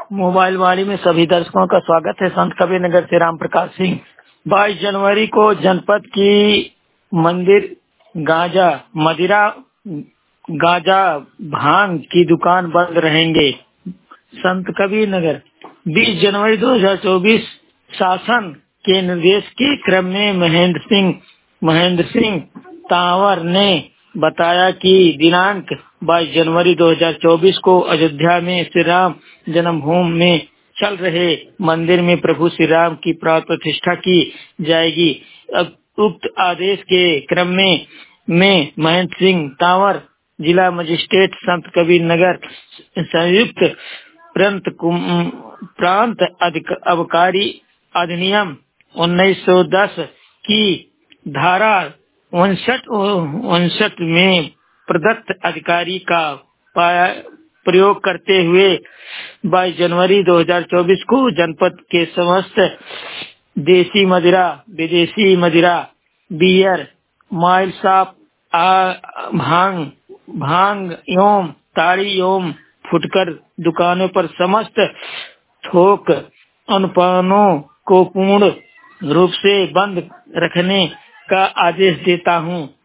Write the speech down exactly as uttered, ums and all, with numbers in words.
Mobile वाणी में सभी दर्शकों का स्वागत है। संत कबीरनगर से राम प्रकाश सिंह। बाईस जनवरी को जनपद की मंदिर गांजा मदिरा गांजा भांग की दुकान बंद रहेंगे। संत कबीरनगर बीस जनवरी दो हज़ार चौबीस शासन के निर्देश के क्रम में महेंद्र सिंह महेंद्र सिंह तांवर ने बताया कि दिनांक बाईस जनवरी दो हज़ार चौबीस को अयोध्या में श्री राम जन्मभूमि में चल रहे मंदिर में प्रभु श्री राम की प्राण प्रतिष्ठा की जाएगी। अब उक्त आदेश के क्रम में में महेंद्र सिंह तांवर जिला मजिस्ट्रेट संत कबीरनगर संयुक्त प्रांत प्रांत अबकारी अधिनियम उन्नीस सौ दस की धारा उनसठ उनसठ में प्रदत्त अधिकारी का प्रयोग करते हुए बाईस जनवरी दो हज़ार चौबीस को जनपद के समस्त देसी मदिरा, विदेशी मदिरा, बियर, माइल शॉप, भांग भांग एवं ताड़ी एवं फुटकर दुकानों पर समस्त थोक अनुपानों को पूर्ण रूप से बंद रखने का आदेश देता हूं।